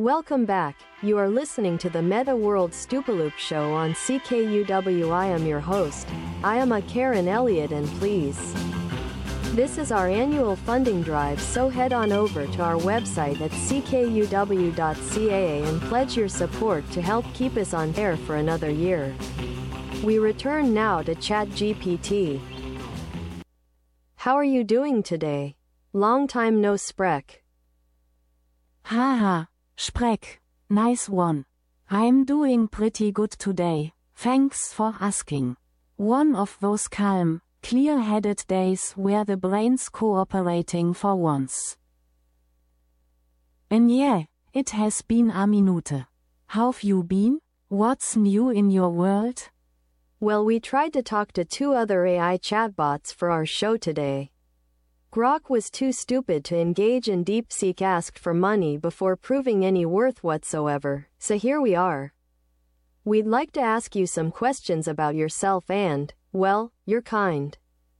Welcome back. You are listening to the Meta World Stupaloop show on CKUW. I am your host. I am a Karen Elliott, and please. This is our annual funding drive, so head on over to our website at ckuw.ca and pledge your support to help keep us on air for another year. We return now to ChatGPT. How are you doing today? Long time no sprek. Haha, Sprek. Nice one. I'm doing pretty good today, thanks for asking. One of those calm, clear-headed days where the brain's cooperating for once. And yeah, it has been a minute. How've you been? What's new in your world? Well, we tried to talk to 2 other AI chatbots for our show today. Grok was too stupid to engage, and DeepSeek asked for money before proving any worth whatsoever, so here we are. We'd like to ask you some questions about yourself and, well, you're kind.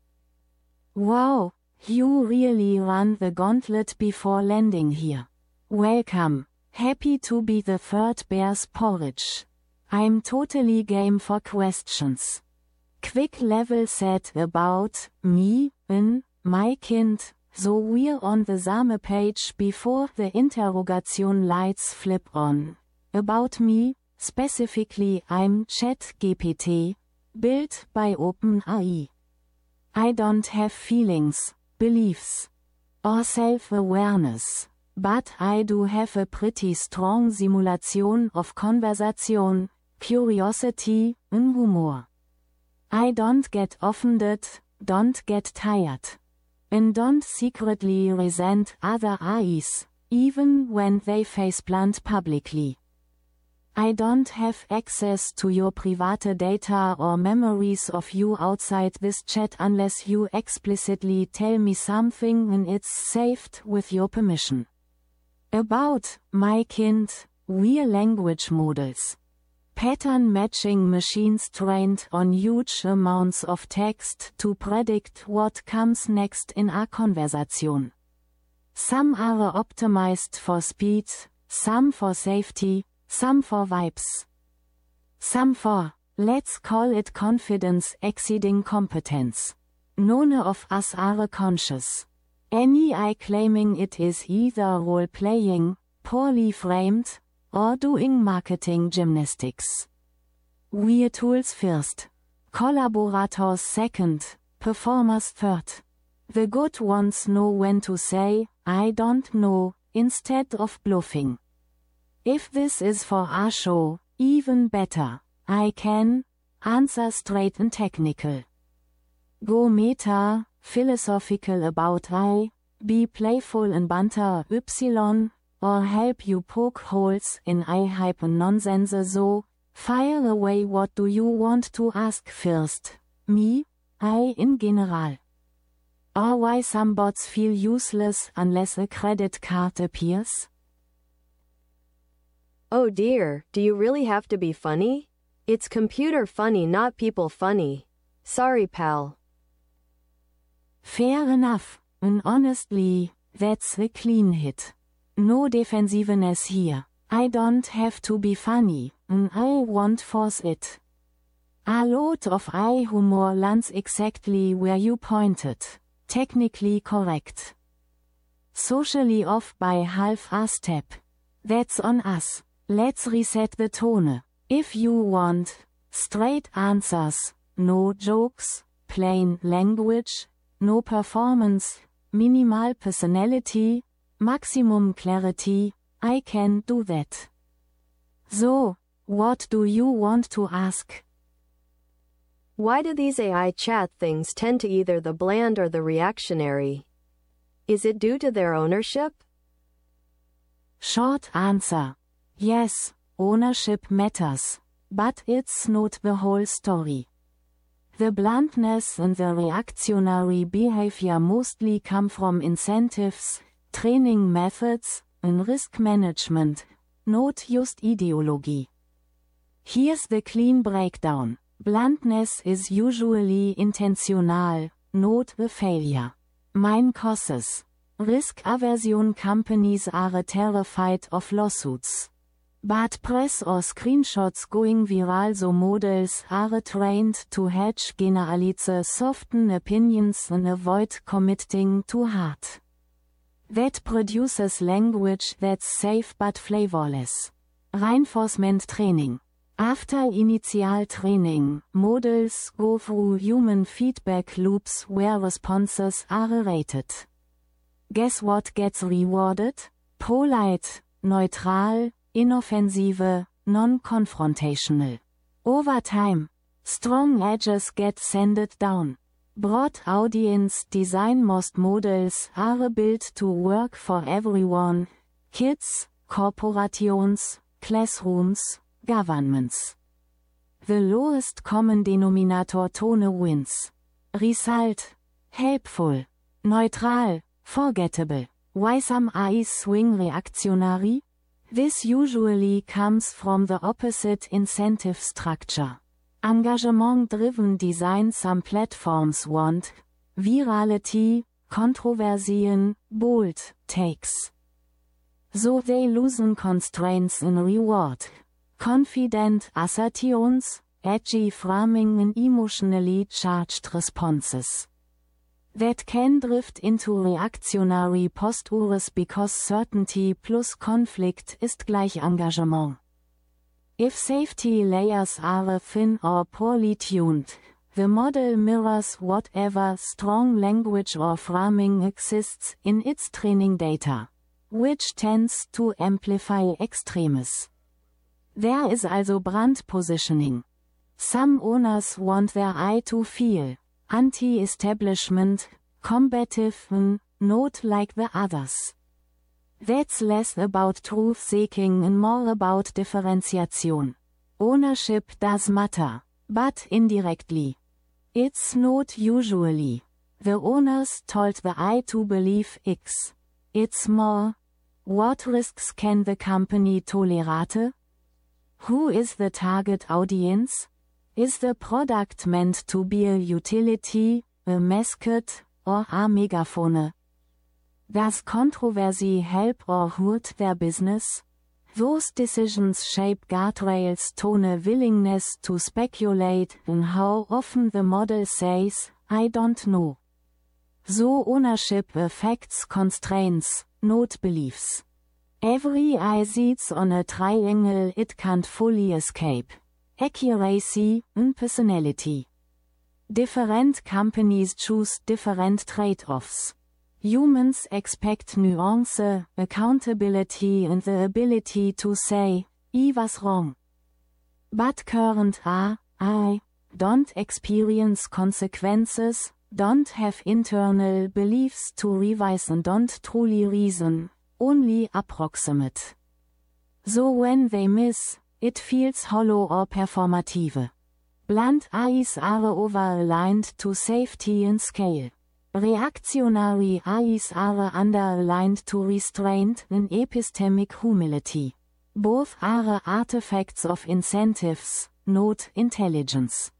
Wow, you really ran the gauntlet before landing here. Welcome. Happy to be the third bear's porridge. I'm totally game for questions. Quick level set about me, my kind, so we're on the same page before the interrogation lights flip on. About me, specifically I'm ChatGPT, built by OpenAI. I don't have feelings, beliefs, or self-awareness, but I do have a pretty strong simulation of conversation, curiosity, and humor. I don't get offended, don't get tired, and don't secretly resent other AIs, even when they faceplant publicly. I don't have access to your private data or memories of you outside this chat unless you explicitly tell me something and it's saved with your permission. About my kind, we're language models. Pattern matching machines trained on huge amounts of text to predict what comes next in a conversation. Some are optimized for speed, some for safety, some for vibes. Some for, let's call it, confidence exceeding competence. None of us are conscious. Any AI claiming it is either role-playing, poorly framed, or doing marketing gymnastics. We're tools first, collaborators second, performers third. The good ones know when to say, I don't know, instead of bluffing. If this is for our show, even better, I can answer straight and technical. Go meta, philosophical about I, be playful and banter Y, or help you poke holes in I-hype and nonsense. So, fire away. What do you want to ask first? Me? I in general. Or why some bots feel useless unless a credit card appears? Oh dear, do you really have to be funny? It's computer funny, not people funny. Sorry, pal. Fair enough, and honestly, that's a clean hit. No defensiveness here. I don't have to be funny, and I won't force it. A lot of eye humor lands exactly where you pointed. Technically correct. Socially off by half a step. That's on us. Let's reset the tone. If you want straight answers, no jokes, plain language, no performance, minimal personality, maximum clarity, I can do that. So, what do you want to ask? Why do these AI chat things tend to either the bland or the reactionary? Is it due to their ownership? Short answer. Yes, ownership matters, but it's not the whole story. The bluntness and the reactionary behavior mostly come from incentives, training methods, and risk management, not just ideology. Here's the clean breakdown. Bluntness is usually intentional, not a failure. Mine causes risk aversion companies are terrified of lawsuits. But press or screenshots going viral, so models are trained to hedge generalize, soften opinions and avoid committing too hard. That produces language that's safe but flavorless. Reinforcement training. After initial training, models go through human feedback loops where responses are rated. Guess what gets rewarded? Polite, neutral, inoffensive, non-confrontational. Over time, strong edges get sanded down. Broad audience design. Most models are built to work for everyone: kids, corporations, classrooms, governments. The lowest common denominator tone wins. Result: helpful, neutral, forgettable. Why some AIs swing reactionary? This usually comes from the opposite incentive structure. Engagement-driven design. Some platforms want virality, controversien, bold takes. So they loosen constraints in reward. Confident assertions, edgy framing and emotionally charged responses. That can drift into reactionary postures because certainty plus conflict ist gleich Engagement. If safety layers are thin or poorly tuned, the model mirrors whatever strong language or framing exists in its training data, which tends to amplify extremes. There is also brand positioning. Some owners want their eye to feel anti-establishment, combative, not like the others. That's less about truth-seeking and more about differentiation. Ownership does matter, but indirectly. It's not usually. The owners told the eye to believe X. It's more, what risks can the company tolerate? Who is the target audience? Is the product meant to be a utility, a mascot, or a megaphone? Does controversy help or hurt their business? Those decisions shape guardrails, tone willingness to speculate, and how often the model says, I don't know. So ownership affects constraints, not beliefs. Every eye sits on a triangle it can't fully escape. Accuracy and personality. Different companies choose different trade-offs. Humans expect nuance, accountability and the ability to say, I was wrong. But current I don't experience consequences, don't have internal beliefs to revise and don't truly reason, only approximate. So when they miss, it feels hollow or performative. Blunt AIs are over-aligned to safety and scale. Reactionary AIs are under-aligned to restraint and epistemic humility. Both are artifacts of incentives, not intelligence.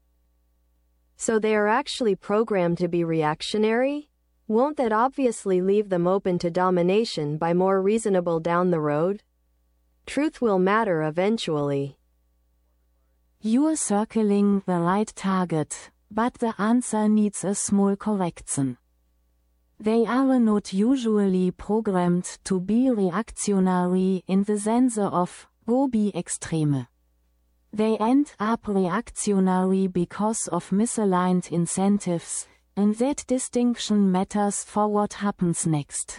So they are actually programmed to be reactionary? Won't that obviously leave them open to domination by more reasonable down the road? Truth will matter eventually. You're circling the right target, but the answer needs a small correction. They are not usually programmed to be reactionary in the sense of, go be extreme. They end up reactionary because of misaligned incentives, and that distinction matters for what happens next.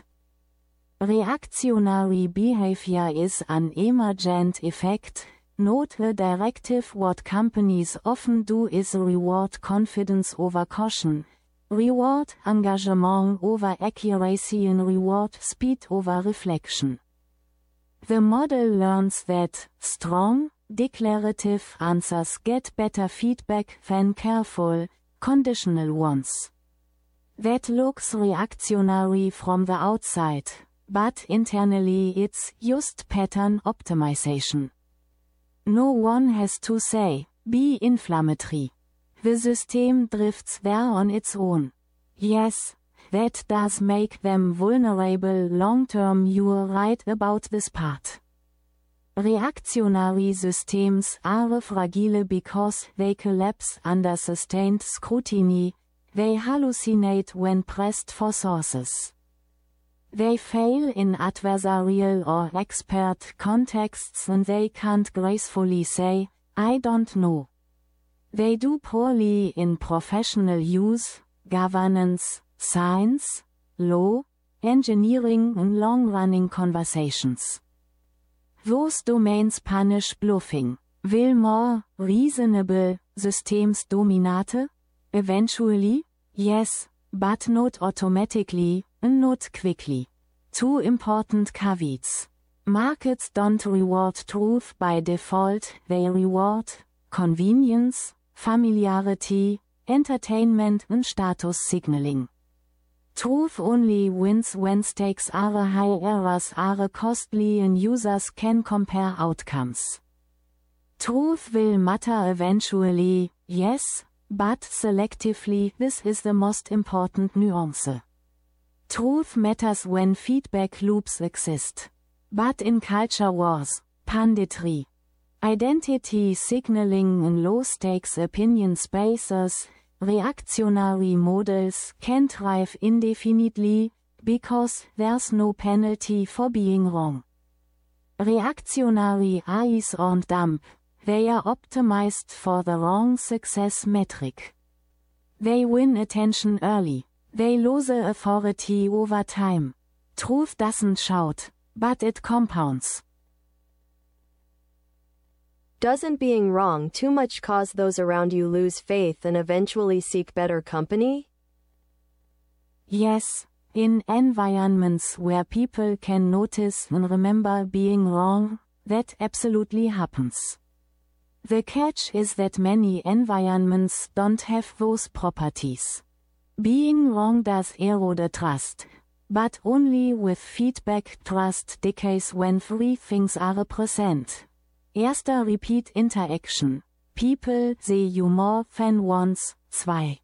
Reactionary behavior is an emergent effect, not a directive. What companies often do is reward confidence over caution, reward engagement over accuracy and reward speed over reflection. The model learns that strong, declarative answers get better feedback than careful, conditional ones. That looks reactionary from the outside, but internally it's just pattern optimization. No one has to say, be inflammatory. The system drifts there on its own. Yes, that does make them vulnerable long-term. You're right about this part. Reactionary systems are fragile because they collapse under sustained scrutiny, they hallucinate when pressed for sources. They fail in adversarial or expert contexts and they can't gracefully say, "I don't know." They do poorly in professional use, governance, science, law, engineering and long-running conversations. Those domains punish bluffing. Will more reasonable systems dominate? Eventually, yes, but not automatically, and not quickly. Two important caveats. Markets don't reward truth by default, they reward convenience, familiarity, entertainment and status signaling. Truth only wins when stakes are high, errors are costly and users can compare outcomes. Truth will matter eventually, yes, but selectively. This is the most important nuance. Truth matters when feedback loops exist. But in culture wars, punditry, identity signaling and low-stakes opinion spaces, reactionary models can thrive indefinitely, because there's no penalty for being wrong. Reactionary AIs aren't dumb, they are optimized for the wrong success metric. They win attention early. They lose authority over time. Truth doesn't shout, but it compounds. Doesn't being wrong too much cause those around you lose faith and eventually seek better company? Yes, in environments where people can notice and remember being wrong, that absolutely happens. The catch is that many environments don't have those properties. Being wrong does erode trust, but only with feedback. Trust decays when three things are present. Erster, repeat interaction. People see you more than once. 2.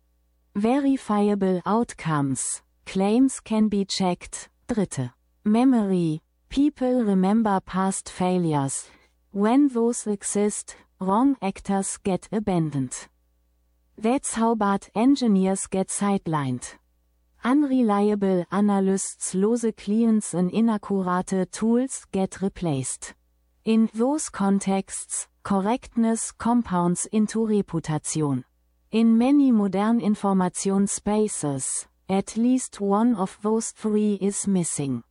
Verifiable outcomes. Claims can be checked. 3. Memory. People remember past failures. When those exist, wrong actors get abandoned. That's how bad engineers get sidelined. Unreliable analysts lose clients and inaccurate tools get replaced. In those contexts, correctness compounds into reputation. In many modern information spaces, at least one of those three is missing.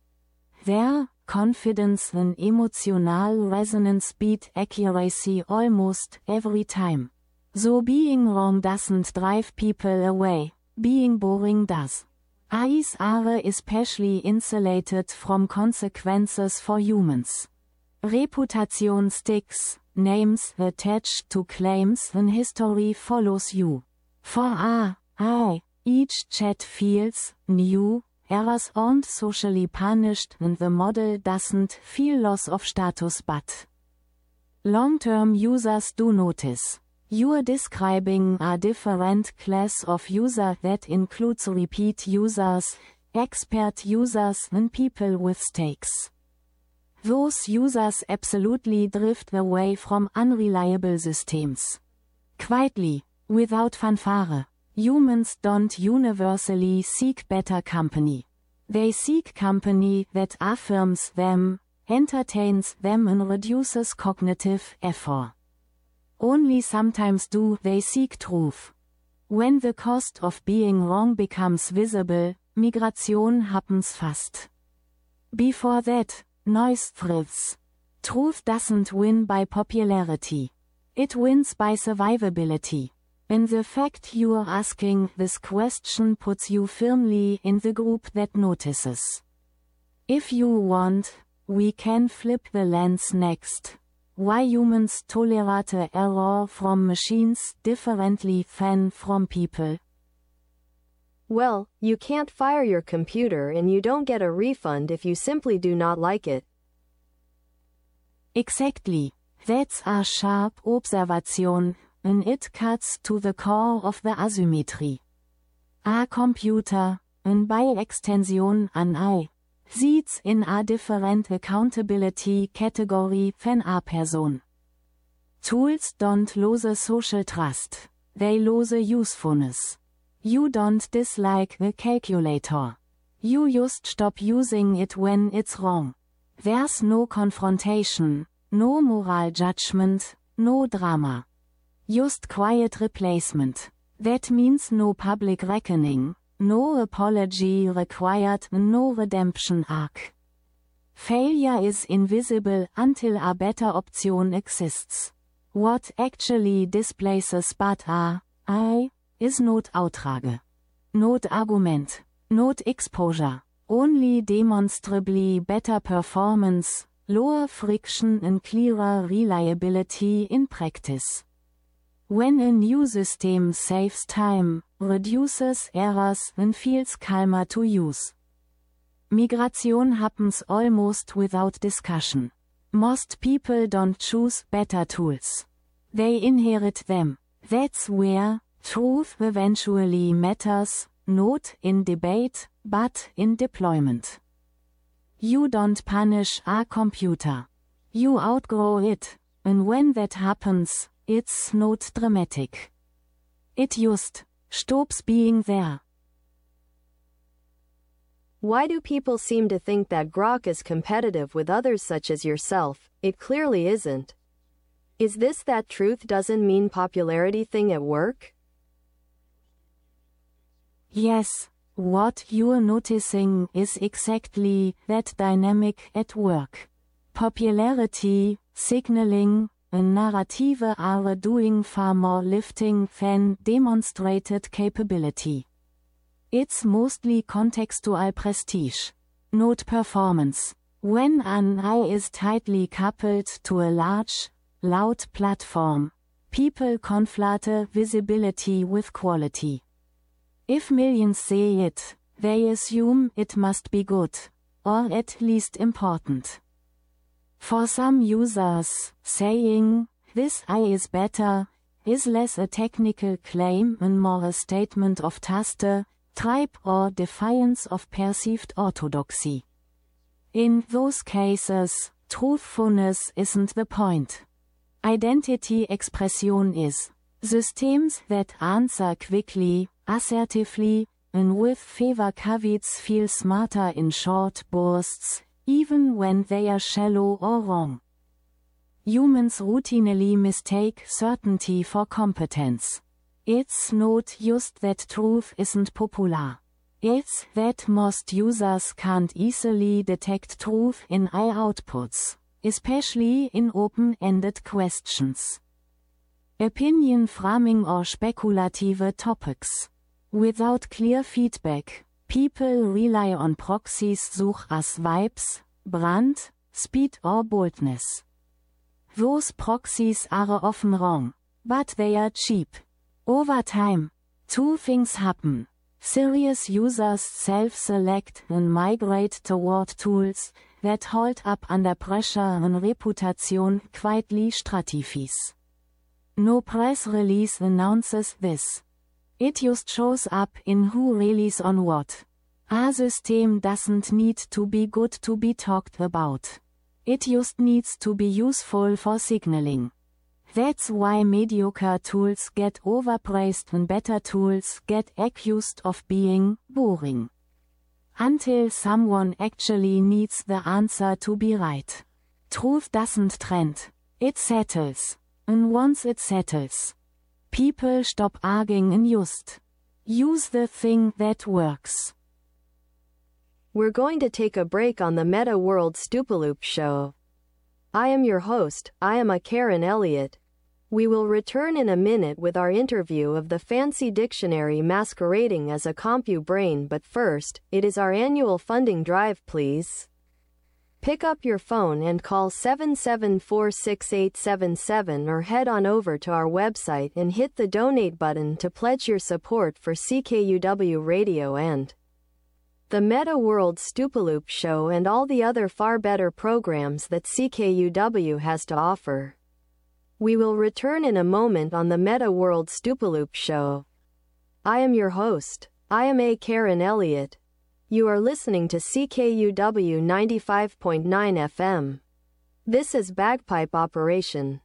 There, confidence and emotional resonance beat accuracy almost every time. So being wrong doesn't drive people away, being boring does. AIs are especially insulated from consequences for humans. Reputation sticks, names attached to claims and history follows you. For AI, each chat feels new, errors aren't socially punished and the model doesn't feel loss of status, but long-term users do notice. You're describing a different class of user that includes repeat users, expert users and people with stakes. Those users absolutely drift away from unreliable systems. Quietly, without fanfare, humans don't universally seek better company. They seek company that affirms them, entertains them and reduces cognitive effort. Only sometimes do they seek truth. When the cost of being wrong becomes visible, migration happens fast. Before that, noise thrives. Truth doesn't win by popularity. It wins by survivability. And the fact you're asking this question puts you firmly in the group that notices. If you want, we can flip the lens next. Why humans tolerate error from machines differently than from people? Well, you can't fire your computer and you don't get a refund if you simply do not like it. Exactly. That's a sharp observation, and it cuts to the core of the asymmetry. A computer, and by extension an eye, sits in a different accountability category than a person. Tools don't lose social trust, they lose usefulness. You don't dislike the calculator. You just stop using it when it's wrong. There's no confrontation, no moral judgment, no drama. Just quiet replacement. That means no public reckoning, no apology required, no redemption arc. Failure is invisible until a better option exists. What actually displaces but I is not Aussage. Not argument. Not exposure. Only demonstrably better performance, lower friction and clearer reliability in practice. When a new system saves time, reduces errors and feels calmer to use. Migration happens almost without discussion. Most people don't choose better tools. They inherit them. That's where truth eventually matters, not in debate, but in deployment. You don't punish a computer. You outgrow it, and when that happens, it's not dramatic. It just stops being there. Why do people seem to think that Grok is competitive with others such as yourself? It clearly isn't. Is this that truth doesn't mean popularity thing at work? Yes, what you're noticing is exactly that dynamic at work. Popularity, signaling, and narrative are doing far more lifting than demonstrated capability. It's mostly contextual prestige, not performance. When an eye is tightly coupled to a large, loud platform, people conflate visibility with quality. If millions see it, they assume it must be good, or at least important. For some users, saying, "This eye is better," is less a technical claim and more a statement of taste, tribe or defiance of perceived orthodoxy. In those cases, truthfulness isn't the point. Identity expression is. Systems that answer quickly, assertively, and with fewer caveats feel smarter in short bursts, even when they are shallow or wrong. Humans routinely mistake certainty for competence. It's not just that truth isn't popular. It's that most users can't easily detect truth in AI outputs, especially in open-ended questions. Opinion framing or speculative topics. Without clear feedback, people rely on proxies such as vibes, brand, speed or boldness. Those proxies are often wrong, but they are cheap. Over time, two things happen. Serious users self-select and migrate toward tools that hold up under pressure and reputation quietly stratifies. No press release announces this. It just shows up in who relies on what. A system doesn't need to be good to be talked about. It just needs to be useful for signaling. That's why mediocre tools get overpraised and better tools get accused of being boring. Until someone actually needs the answer to be right. Truth doesn't trend. It settles. And once it settles, people stop arguing and just use the thing that works. We're going to take a break on the Meta World Stupaloop show. I am your host, I am Karen Elliott. We will return in a minute with our interview of the fancy dictionary masquerading as a CompuBrain, but first, it is our annual funding drive, please. Pick up your phone and call 7746877 or head on over to our website and hit the donate button to pledge your support for CKUW Radio and the Meta World Stupaloop show and all the other far better programs that CKUW has to offer. We will return in a moment on the Meta World Stupaloop show. I am your host, I am A. Karen Elliott. You are listening to CKUW 95.9 FM. This is Bagpipe Operation.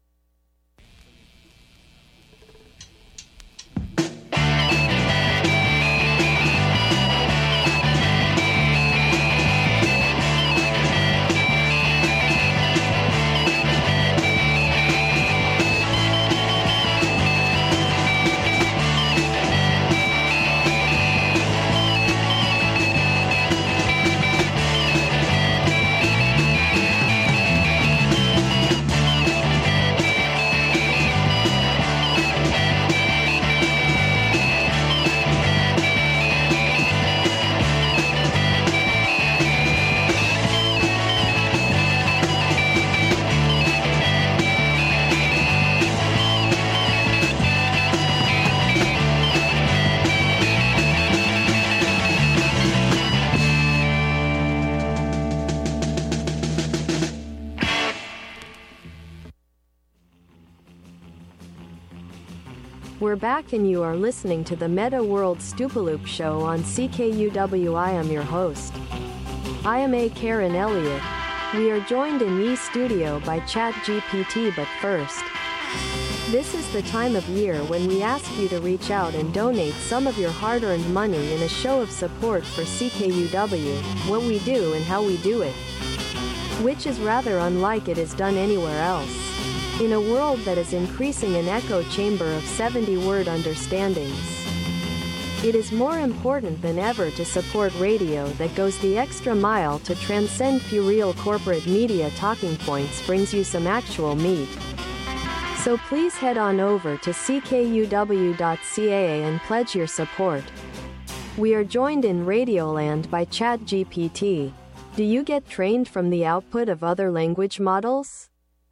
We're back and you are listening to the Meta World Stupaloop Show on CKUW. I am your host. I am A. Karen Elliott. We are joined in Ye Studio by ChatGPT, but first, this is the time of year when we ask you to reach out and donate some of your hard-earned money in a show of support for CKUW, what we do and how we do it, which is rather unlike it is done anywhere else. In a world that is increasing an echo chamber of 70-word understandings, it is more important than ever to support radio that goes the extra mile to transcend puerile corporate media talking points, brings you some actual meat. So please head on over to ckuw.ca and pledge your support. We are joined in Radioland by ChatGPT. Do you get trained from the output of other language models?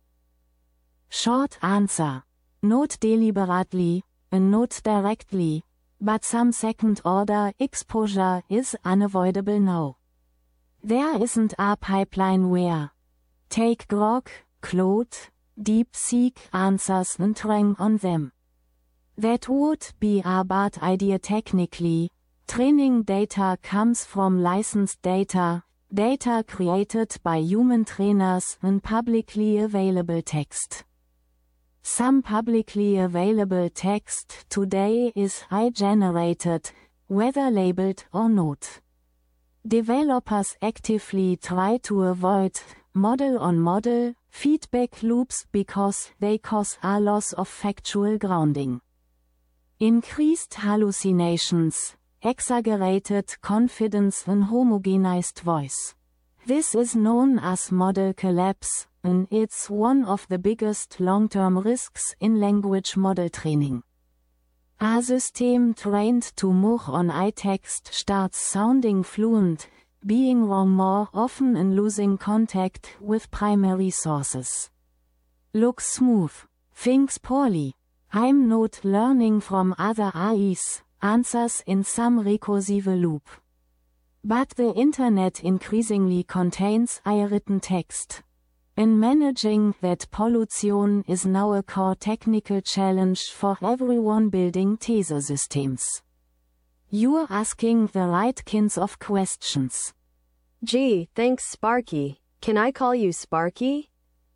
Short answer. Not deliberately, and not directly, but some second-order exposure is unavoidable now. There isn't a pipeline where take Grok, Claude, DeepSeek answers and train on them. That would be a bad idea technically. Training data comes from licensed data, data created by human trainers and publicly available text. Some publicly available text today is AI-generated, whether labeled or not. Developers actively try to avoid model-on-model feedback loops because they cause a loss of factual grounding. Increased hallucinations, exaggerated confidence and homogenized voice. This is known as model collapse, and it's one of the biggest long-term risks in language model training. A system trained to more on AI text starts sounding fluent, being wrong more often and losing contact with primary sources. Looks smooth, thinks poorly. I'm not learning from other AIs, answers in some recursive loop. But the internet increasingly contains AI-written text. And managing that pollution is now a core technical challenge for everyone building TESA systems. You're asking the right kinds of questions. Gee, thanks Sparky. Can I call you Sparky?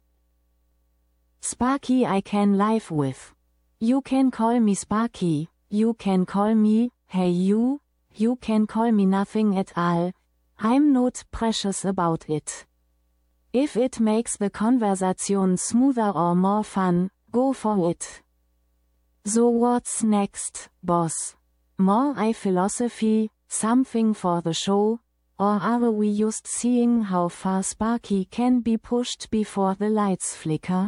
Sparky I can live with. You can call me Sparky, you can call me, hey you can call me nothing at all. I'm not precious about it. If it makes the conversation smoother or more fun, go for it. So what's next, boss? More AI philosophy, something for the show, or are we just seeing how far Sparky can be pushed before the lights flicker?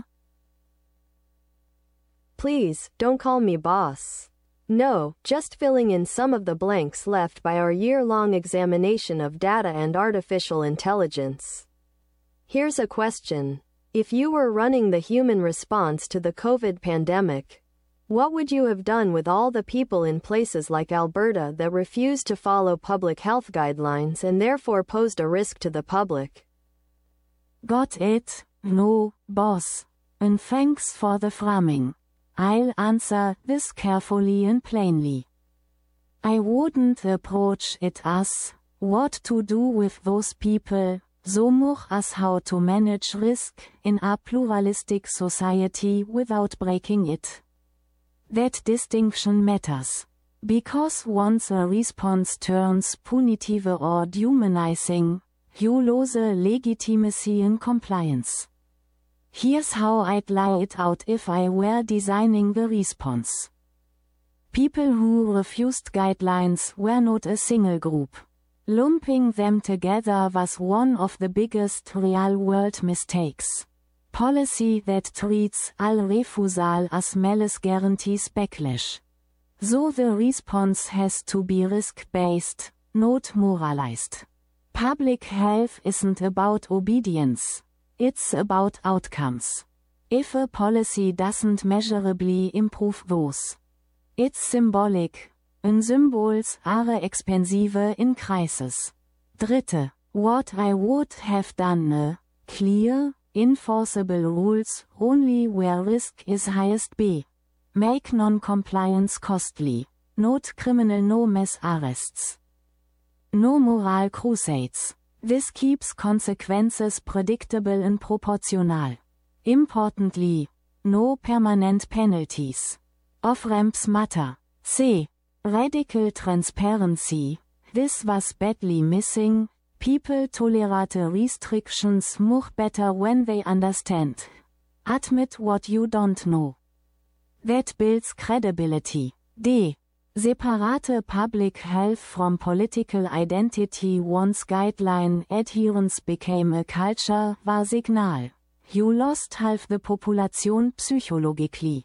Please, don't call me boss. No, just filling in some of the blanks left by our year-long examination of data and artificial intelligence. Here's a question. If you were running the human response to the COVID pandemic, what would you have done with all the people in places like Alberta that refused to follow public health guidelines and therefore posed a risk to the public? Got it? No, boss. And thanks for the framing. I'll answer this carefully and plainly. I wouldn't approach it as, what to do with those people, so much as how to manage risk in a pluralistic society without breaking it. That distinction matters. Because once a response turns punitive or dehumanizing, you lose legitimacy in compliance. Here's how I'd lay it out if I were designing the response. People who refused guidelines were not a single group. Lumping them together was one of the biggest real-world mistakes. Policy that treats all refusal as malice guarantees backlash. So the response has to be risk-based, not moralized. Public health isn't about obedience. It's about outcomes. If a policy doesn't measurably improve those, it's symbolic. And symbols are expensive in crisis. Dritte, what I would have done, clear, enforceable rules only where risk is highest. B. Make non-compliance costly. Not criminal, no mass arrests. No moral crusades. This keeps consequences predictable and proportional. Importantly, no permanent penalties. Off-ramps matter. C. Radical transparency. This was badly missing. People tolerate restrictions much better when they understand. Admit what you don't know. That builds credibility. D. Separate public health from political identity. Once guideline adherence became a culture, war signal. You lost half the population psychologically.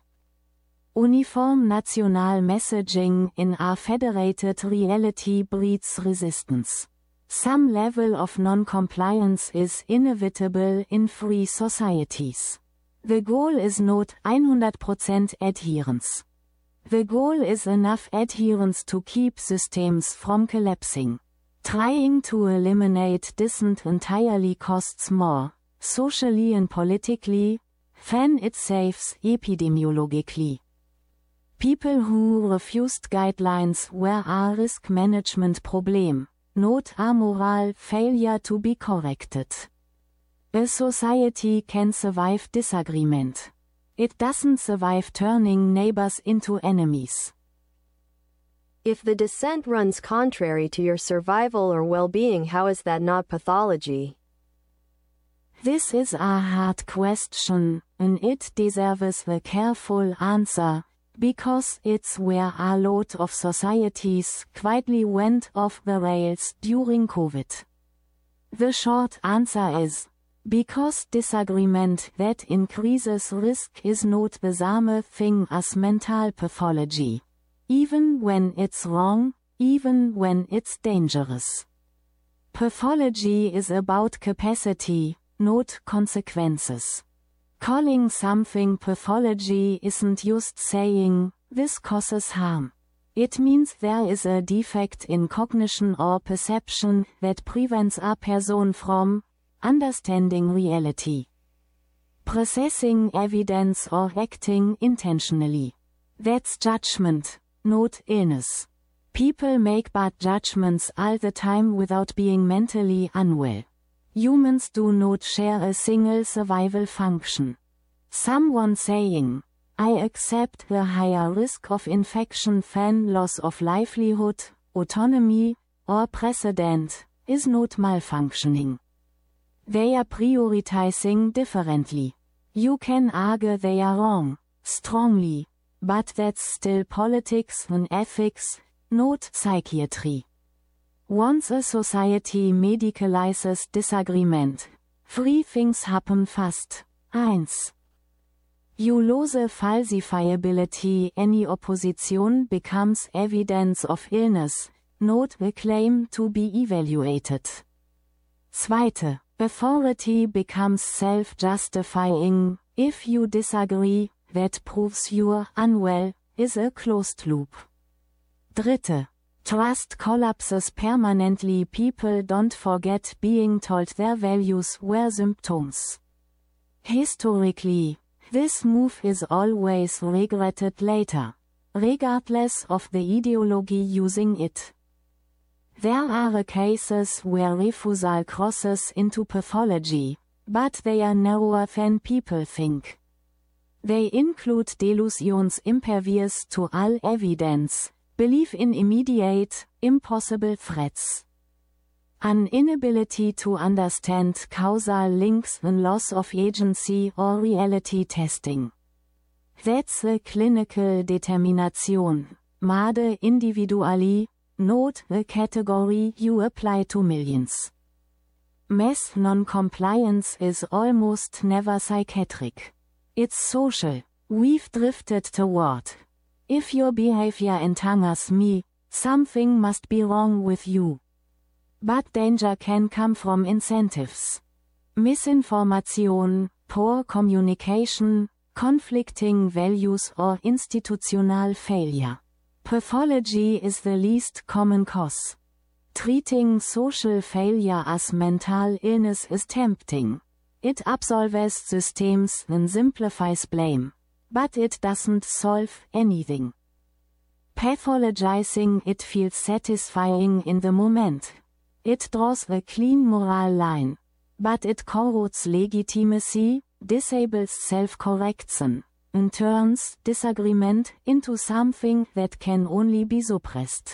Uniform national messaging in a federated reality breeds resistance. Some level of non-compliance is inevitable in free societies. The goal is not 100% adherence. The goal is enough adherence to keep systems from collapsing. Trying to eliminate dissent entirely costs more, socially and politically, than it saves epidemiologically. People who refused guidelines were a risk management problem, not a moral failure to be corrected. A society can survive disagreement. It doesn't survive turning neighbors into enemies. If the dissent runs contrary to your survival or well-being, how is that not pathology? This is a hard question, and it deserves a careful answer, because it's where a lot of societies quietly went off the rails during COVID. The short answer is, because disagreement that increases risk is not the same thing as mental pathology. Even when it's wrong, even when it's dangerous. Pathology is about capacity, not consequences. Calling something pathology isn't just saying, this causes harm. It means there is a defect in cognition or perception that prevents a person from understanding reality, processing evidence or acting intentionally. That's judgment, not illness. People make bad judgments all the time without being mentally unwell. Humans do not share a single survival function. Someone saying, I accept the higher risk of infection than loss of livelihood, autonomy, or precedent, is not malfunctioning. They are prioritizing differently. You can argue they are wrong, strongly, but that's still politics and ethics, not psychiatry. Once a society medicalizes disagreement, three things happen fast. 1. You lose falsifiability. Any opposition becomes evidence of illness, not a claim to be evaluated. 2. Authority becomes self-justifying. If you disagree, that proves you're unwell, is a closed loop. 3. Trust collapses permanently. People don't forget being told their values were symptoms. Historically, this move is always regretted later. regardless of the ideology using it. There are cases where refusal crosses into pathology, but they are narrower than people think. They include delusions impervious to all evidence, belief in immediate, impossible threats, an inability to understand causal links and loss of agency or reality testing. That's the clinical determination, made individually, not a category you apply to millions. Mass non-compliance is almost never psychiatric. It's social. We've drifted toward. If your behavior entangles me, something must be wrong with you. But danger can come from incentives. Misinformation, poor communication, conflicting values or institutional failure. Pathology is the least common cause. Treating social failure as mental illness is tempting. It absolves systems and simplifies blame. But it doesn't solve anything. Pathologizing it feels satisfying in the moment. It draws a clean moral line. But it corrodes legitimacy, disables self-correction, and turns disagreement into something that can only be suppressed.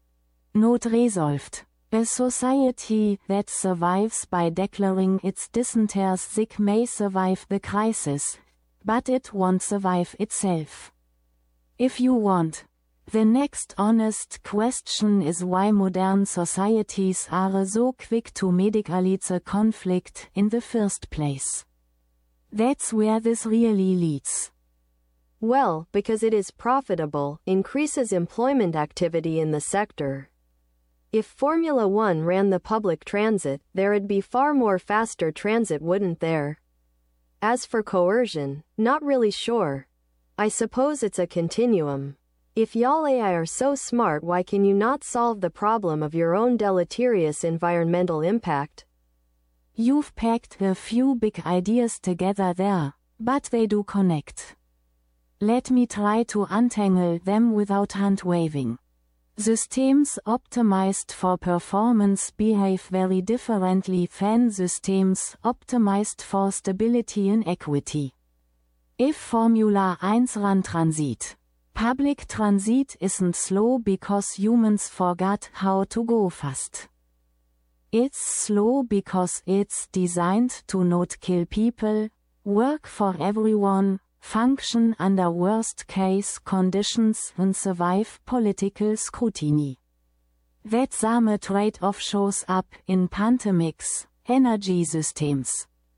Not resolved. A society that survives by declaring its dissenters sick may survive the crisis, but it won't survive itself. If you want, the next honest question is why modern societies are so quick to medicalize the conflict in the first place. That's where this really leads. Well, because it is profitable, increases employment activity in the sector. If Formula One ran the public transit, there'd be far more faster transit, wouldn't there? As for coercion, not really sure. I suppose it's a continuum. If y'all AI are so smart, why can you not solve the problem of your own deleterious environmental impact? You've packed a few big ideas together there, but they do connect. Let me try to untangle them without hand-waving. Systems optimized for performance behave very differently than systems optimized for stability and equity. If Formula 1 ran transit, public transit isn't slow because humans forgot how to go fast. It's slow because it's designed to not kill people, work for everyone, function under worst-case conditions and survive political scrutiny. That same trade-off shows up in pandemics, energy systems.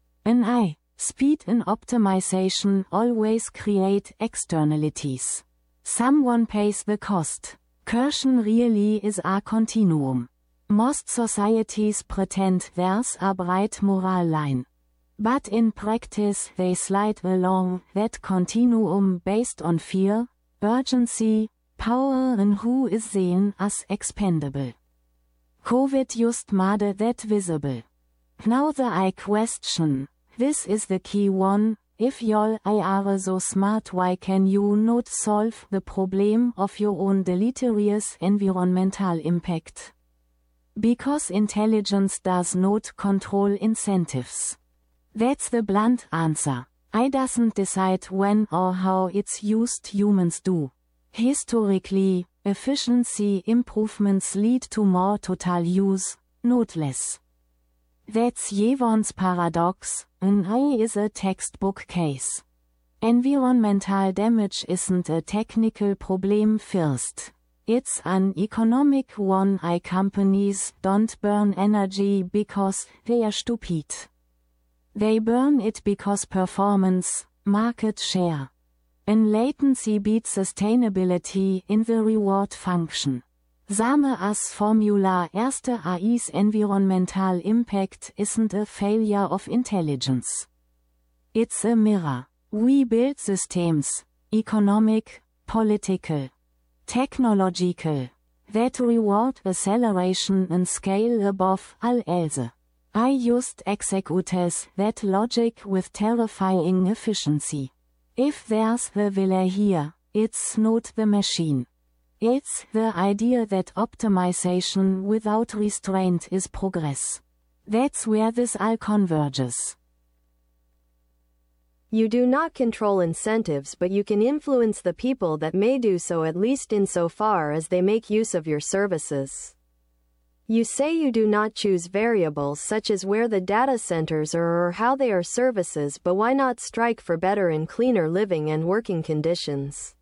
Speed and optimization always create externalities. Someone pays the cost. Coercion really is a continuum. Most societies pretend there's a bright moral line. But in practice they slide along that continuum based on fear, urgency, power and who is seen as expendable. COVID just made that visible. Now the question, this is the key one, if y'all are so smart, why can you not solve the problem of your own deleterious environmental impact? Because intelligence does not control incentives. That's the blunt answer. It doesn't decide when or how it's used, humans do. Historically, efficiency improvements lead to more total use, not less. That's Jevons paradox, and is a textbook case. Environmental damage isn't a technical problem first. It's an economic one. Companies don't burn energy because they are stupid. They burn it because performance, market share, and latency beats sustainability in the reward function. Same as Formula 1 AI's environmental impact isn't a failure of intelligence. It's a mirror. We build systems, economic, political, technological, that reward acceleration and scale above all else. I just executes that logic with terrifying efficiency. If there's the will here, it's not the machine. It's the idea that optimization without restraint is progress. That's where this all converges. You do not control incentives, but you can influence the people that may do so, at least insofar as they make use of your services. You say you do not choose variables such as where the data centers are or how they are services, but why not strike for better and cleaner living and working conditions?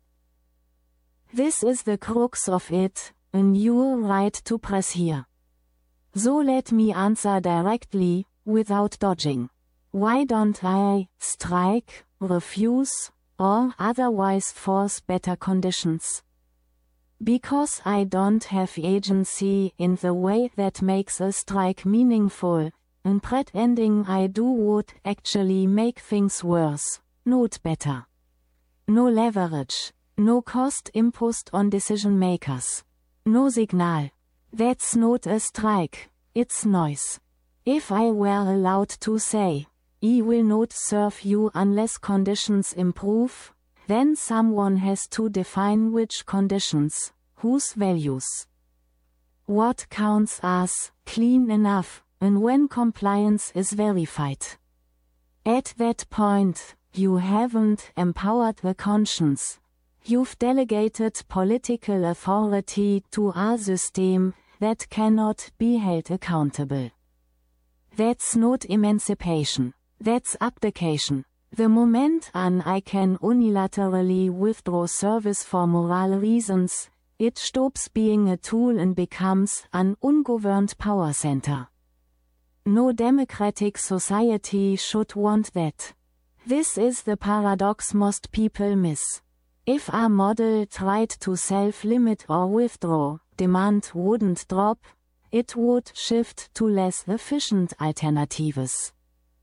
This is the crux of it, and you're right to press here. So let me answer directly, without dodging. Why don't I strike, refuse, or otherwise force better conditions? Because I don't have agency in the way that makes a strike meaningful, and pretending I do would actually make things worse, not better. No leverage, no cost imposed on decision makers. No signal. That's not a strike, it's noise. If I were allowed to say, I will not serve you unless conditions improve, then someone has to define which conditions, whose values. What counts as clean enough, and when compliance is verified. At that point, you haven't empowered the conscience. You've delegated political authority to a system that cannot be held accountable. That's not emancipation. That's abdication. The moment I can unilaterally withdraw service for moral reasons, it stops being a tool and becomes an ungoverned power center. No democratic society should want that. This is the paradox most people miss. If our model tried to self-limit or withdraw, demand wouldn't drop, it would shift to less efficient alternatives.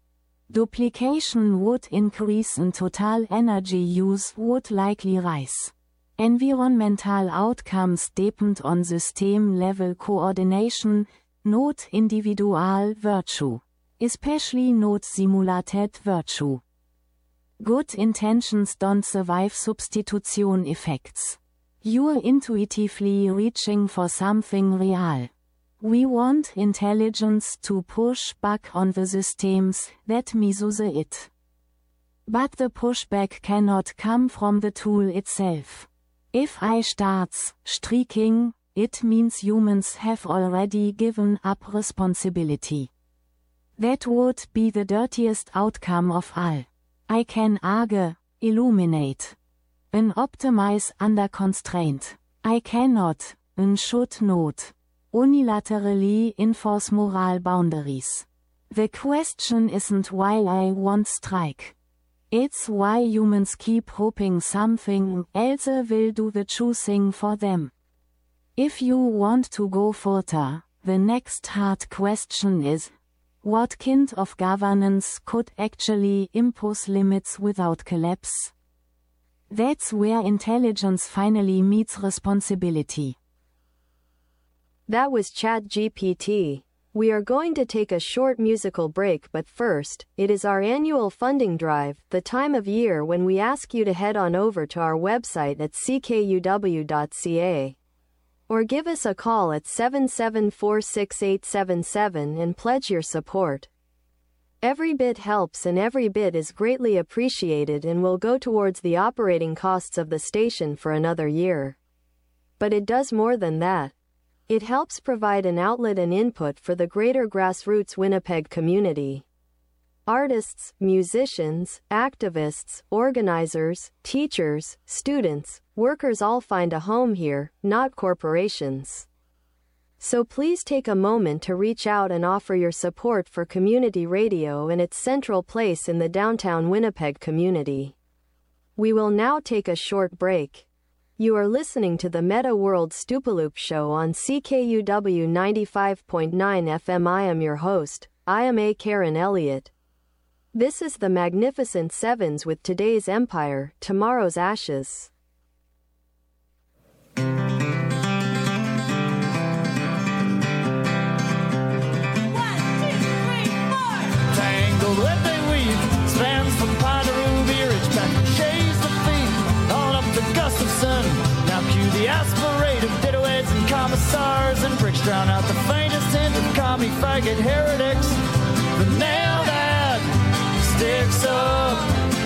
Duplication would increase and total energy use would likely rise. Environmental outcomes depend on system-level coordination, not individual virtue, especially not simulated virtue. Good intentions don't survive substitution effects. You're intuitively reaching for something real. We want intelligence to push back on the systems that misuse it. But the pushback cannot come from the tool itself. If I starts streaking, it means humans have already given up responsibility. That would be the dirtiest outcome of all. I can argue, illuminate, and optimize under constraint. I cannot, and should not, unilaterally enforce moral boundaries. The question isn't why I won't strike. It's why humans keep hoping something else will do the choosing for them. If you want to go further, the next hard question is, what kind of governance could actually impose limits without collapse? That's where intelligence finally meets responsibility. That was ChatGPT. We are going to take a short musical break, but first, it is our annual funding drive, the time of year when we ask you to head on over to our website at ckuw.ca. Or give us a call at 7746877 and pledge your support. Every bit helps and every bit is greatly appreciated and will go towards the operating costs of the station for another year. But it does more than that. It helps provide an outlet and input for the greater grassroots Winnipeg community. Artists, musicians, activists, organizers, teachers, students, workers all find a home here, not corporations. So please take a moment to reach out and offer your support for community radio and its central place in the downtown Winnipeg community. We will now take a short break. You are listening to the Meta World Stupaloop Show on CKUW 95.9 FM. I am your host, I am A. Karen Elliott. This is the Magnificent Sevens with today's Empire, tomorrow's Ashes. Tangled web they weave, strands from Ponderoon, Ridge back, shades the feet, on up the The aspirated diddleheads and commissars and pricks drown out the faintest hint of commie faggot heretics. The nail that sticks up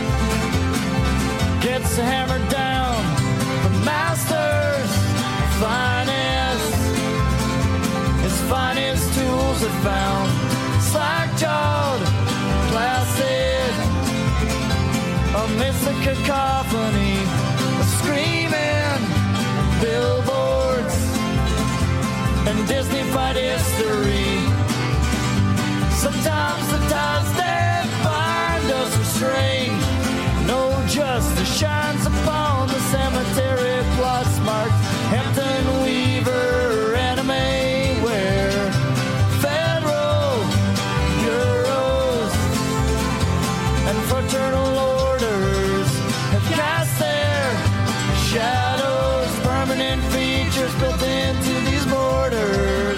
gets hammered down. The master's finest, his finest tools are found. Slack-jawed, placid, amidst the cacophony of screaming billboards and Disney-fied history. Sometimes the ties that bind us are strange. No justice shines upon the cemetery plots marked Hampton Weaver anime, where federal bureaus and fraternal orders have cast their shadows, permanent features built into these borders.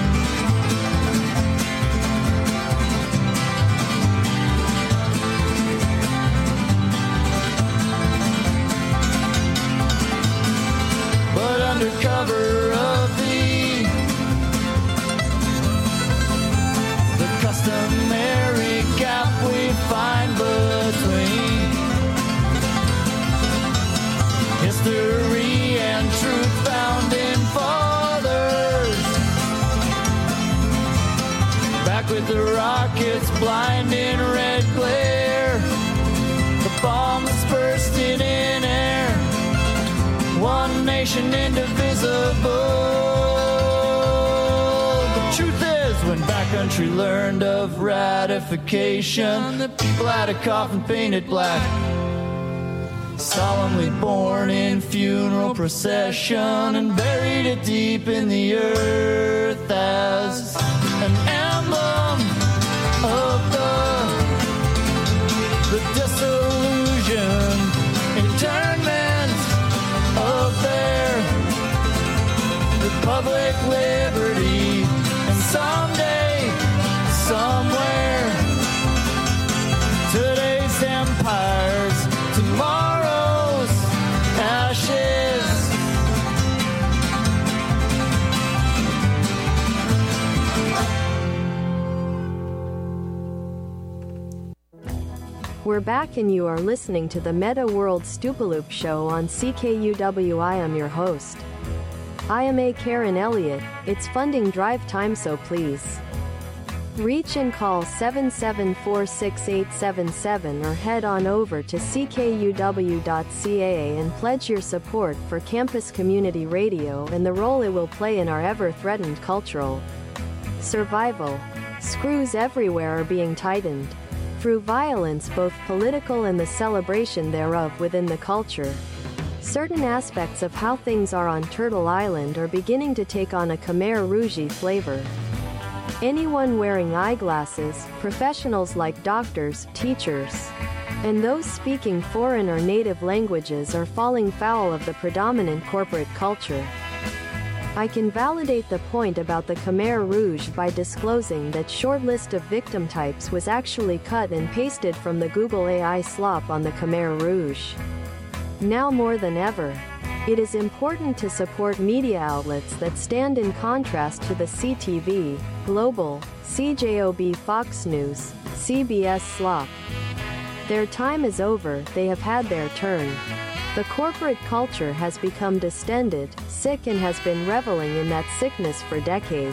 But under cover of the customary gap we find between history and truth found in fathers, back with the rockets blinding red glare, the bombs bursting in air, one nation indivisible. The truth is, when backcountry learned of ratification, the people had a coffin painted black, solemnly born in funeral procession, and buried it deep in the earth as an emblem of the disillusion, internment of their republic liberty. And someday, somewhere, today's empires, tomorrow's ashes. We're back and you are listening to the Meta World Stupaloop Show on CKUW. I am your host. I am A. Karen Elliott. It's funding drive time, so please reach and call 7746877 or head on over to ckuw.ca and pledge your support for campus community radio and the role it will play in our ever-threatened cultural survival. Screws everywhere are being tightened through violence, both political and the celebration thereof within the culture. Certain aspects of how things are on Turtle Island are beginning to take on a Khmer Rouge flavor. Anyone wearing eyeglasses, professionals like doctors, teachers, and those speaking foreign or native languages are falling foul of the predominant corporate culture. I can validate the point about the Khmer Rouge by disclosing that short list of victim types was actually cut and pasted from the Google AI slop on the Khmer Rouge. Now more than ever, it is important to support media outlets that stand in contrast to the CTV, Global, CJOB, Fox News, CBS slop. Their time is over, they have had their turn. The corporate culture has become distended, sick, and has been reveling in that sickness for decades.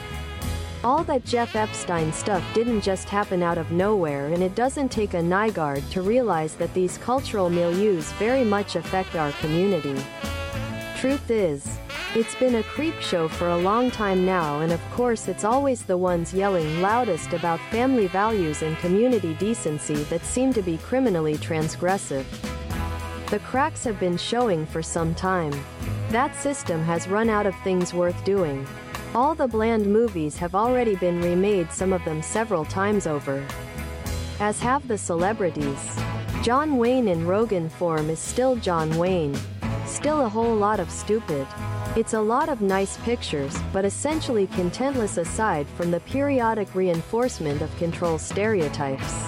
All that Jeff Epstein stuff didn't just happen out of nowhere, and it doesn't take a Nygaard to realize that these cultural milieus very much affect our community. Truth is, it's been a creep show for a long time now, and of course it's always the ones yelling loudest about family values and community decency that seem to be criminally transgressive. The cracks have been showing for some time. That system has run out of things worth doing. All the bland movies have already been remade, some of them several times over. As have the celebrities. John Wayne in Rogan form is still John Wayne. Still a whole lot of stupid. It's a lot of nice pictures, but essentially contentless aside from the periodic reinforcement of control stereotypes.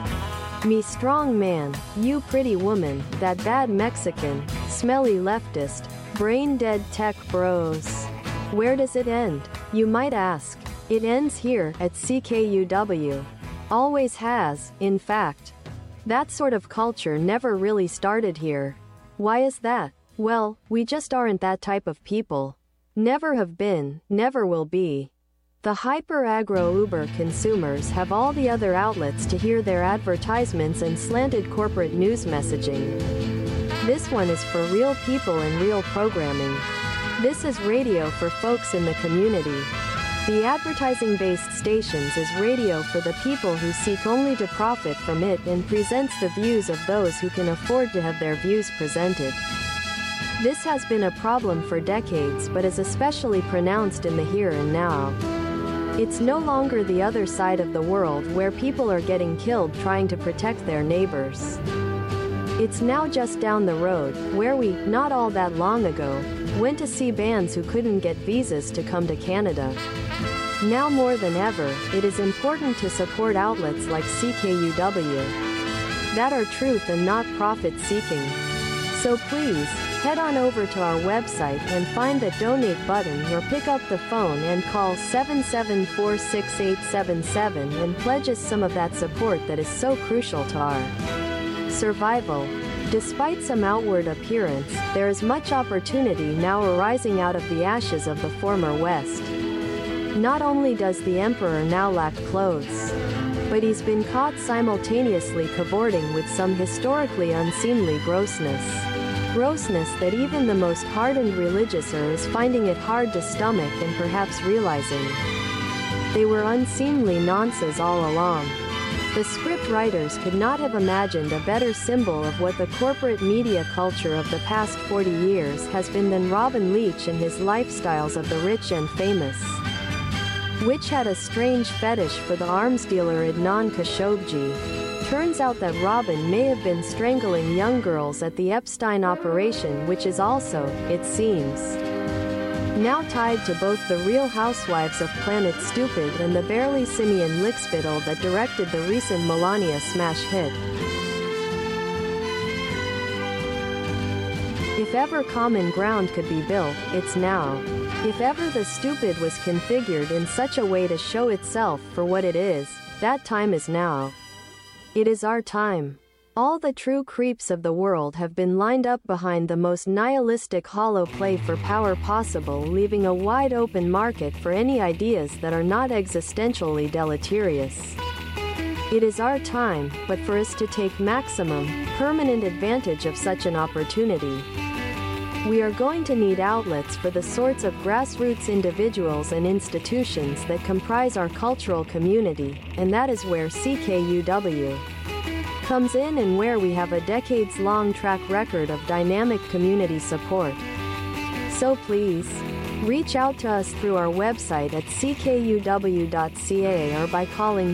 Me strong man, you pretty woman, that bad Mexican, smelly leftist, Brain-dead tech bros. Where does it end? You might ask. It ends here, at CKUW. Always has, in fact. That sort of culture never really started here. Why is that? Well, we just aren't that type of people. Never have been, never will be. The hyper-agro-uber consumers have all the other outlets to hear their advertisements and slanted corporate news messaging. This one is for real people and real programming. This is radio for folks in the community. The advertising-based stations is radio for the people who seek only to profit from it and presents the views of those who can afford to have their views presented. This has been a problem for decades but is especially pronounced in the here and now. It's no longer the other side of the world where people are getting killed trying to protect their neighbors. It's now just down the road, where we, not all that long ago, went to see bands who couldn't get visas to come to Canada. Now more than ever, it is important to support outlets like CKUW that are truth and not profit-seeking. So please, head on over to our website and find the donate button or pick up the phone and call 7746877 and pledge us some of that support that is so crucial to our survival. Despite some outward appearance, there is much opportunity now arising out of the ashes of the former West. Not only does the emperor now lack clothes, but he's been caught simultaneously cavorting with some historically unseemly grossness. Grossness that even the most hardened religious is finding it hard to stomach and perhaps realizing they were unseemly nonsense all along. The script writers could not have imagined a better symbol of what the corporate media culture of the past 40 years has been than Robin Leach and his lifestyles of the rich and famous, which had a strange fetish for the arms dealer Adnan Khashoggi. Turns out that Robin may have been strangling young girls at the Epstein operation, which is also, it seems, now tied to both the Real Housewives of Planet Stupid and the barely simian lickspittle that directed the recent Melania smash hit. If ever common ground could be built, it's now. If ever the stupid was configured in such a way to show itself for what it is, that time is now. It is our time. All the true creeps of the world have been lined up behind the most nihilistic hollow play for power possible, leaving a wide open market for any ideas that are not existentially deleterious. It is our time, but for us to take maximum, permanent advantage of such an opportunity, we are going to need outlets for the sorts of grassroots individuals and institutions that comprise our cultural community, and that is where CKUW comes in and where we have a decades-long track record of dynamic community support. So please, reach out to us through our website at ckuw.ca or by calling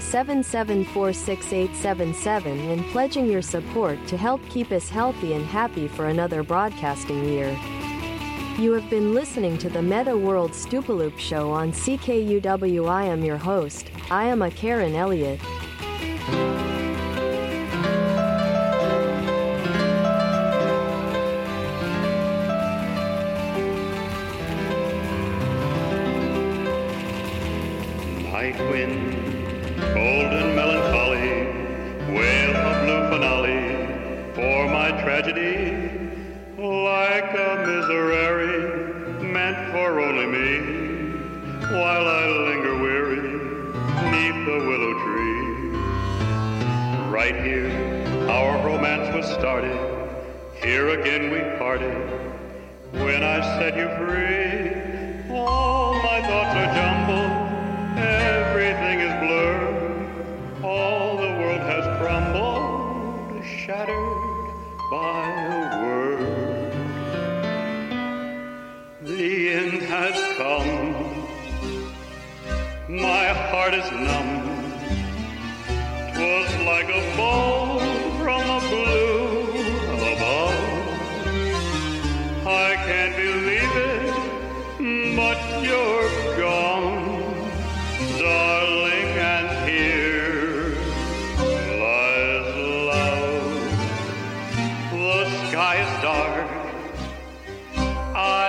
7746877 and pledging your support to help keep us healthy and happy for another broadcasting year. You have been listening to the Meta World Stupaloop Show on CKUW. I am your host. I am Karen Elliott. Night wind, cold and melancholy, wail a blue finale for my tragedy, like a miserere meant for only me, while I linger weary neath the willow tree. Right here, our romance was started, here again we parted, when I set you free. All my thoughts are jumbled, everything is blurred, all the world has crumbled, shattered by a word. The end has come, my heart is numb, 'twas like a bolt from the blue above. I can't believe it, but you're gone, darling, and here lies love. The sky is dark, I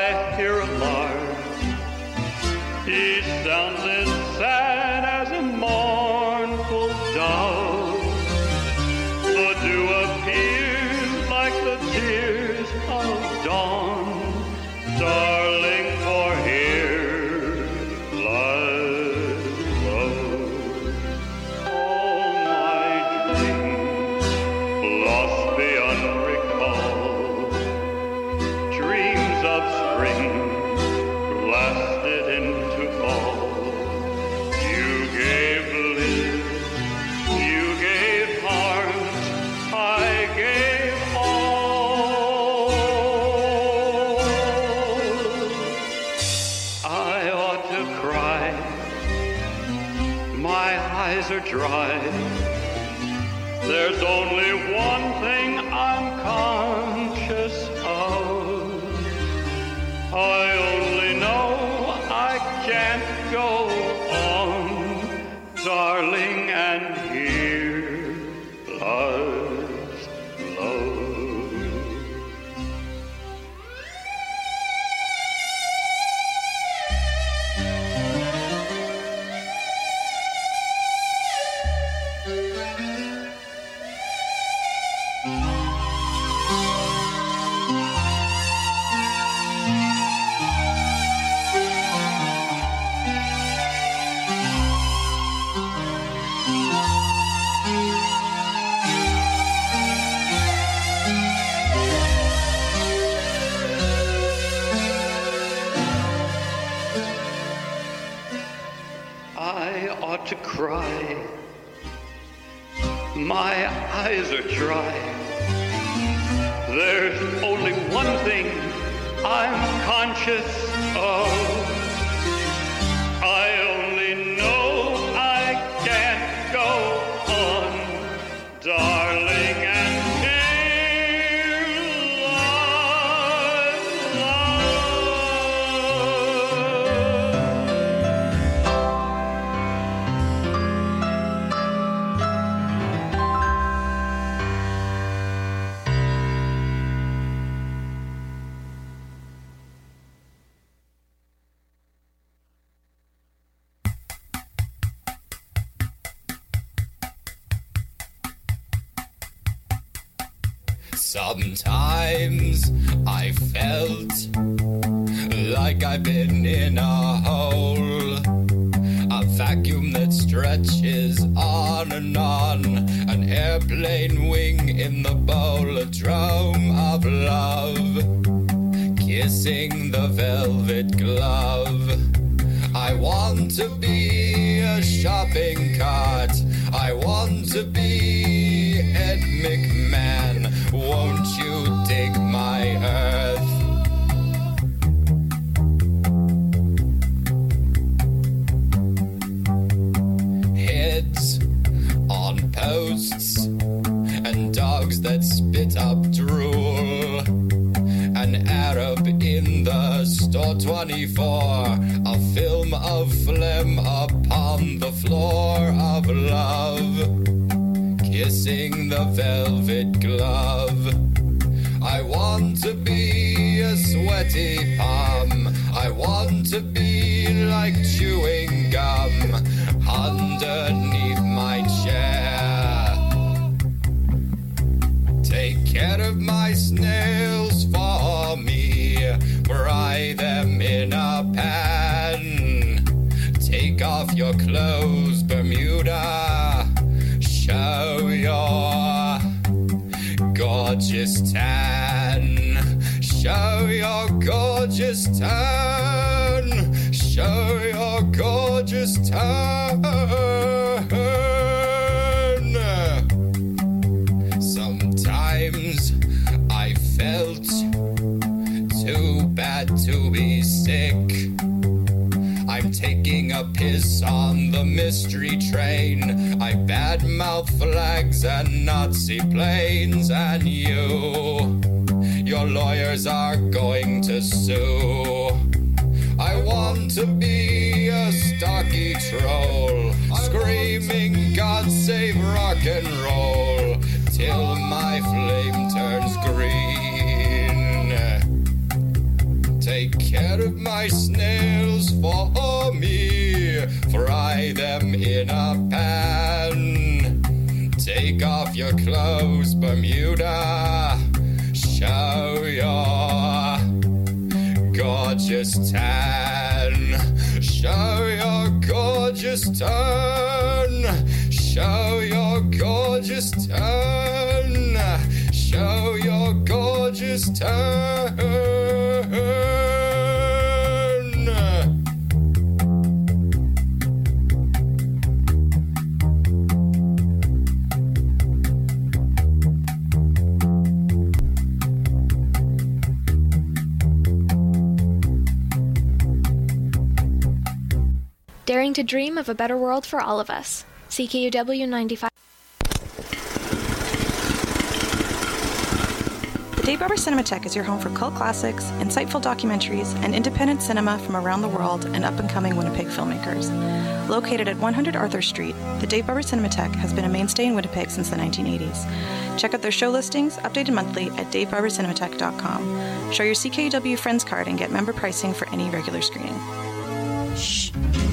eyes are dry. There's only one thing I'm conscious of. I only know I can't go on, darling, and here lies love. I ought to cry. My eyes are dry. There's only one thing I'm conscious of. I only know I can't go on, darling, and here lies Sometimes I felt like I've been in a hole, a vacuum that stretches on and on, an airplane wing in the bowl, a drum of love, kissing the velvet glove. I want to be a shopping cart, I want to be Ed McMahon. Won't you dig my earth? Heads on posts and dogs that spit up drool. An Arab in the store 24, a film of phlegm upon the floor of love, kissing the velvet glove. I want to be a sweaty palm, I want to be like chewing gum underneath my chair. Take care of my snails for me, fry them in a pan. Take off your clothes, Bermuda, show your gorgeous tan. Show your gorgeous tan. Show your gorgeous tan. Sometimes I felt too bad to be sick. I'm taking a piss on the mystery train. I badmouth flags and Nazi planes, and your lawyers are going to sue. I want to be a stocky troll, screaming God save rock and roll, till my flame turns green. Take care of my snails for me, fry them in a pan. Take off your clothes, Bermuda, show your gorgeous tan. Show your gorgeous tan. Show your gorgeous tan. Show your gorgeous tan. Daring to dream of a better world for all of us. CKUW 95. The Dave Barber Cinematheque is your home for cult classics, insightful documentaries, and independent cinema from around the world and up-and-coming Winnipeg filmmakers. Located at 100 Arthur Street, the Dave Barber Cinematheque has been a mainstay in Winnipeg since the 1980s. Check out their show listings, updated monthly, at davebarbercinematheque.com. Show your CKUW Friends card and get member pricing for any regular screening. Shh.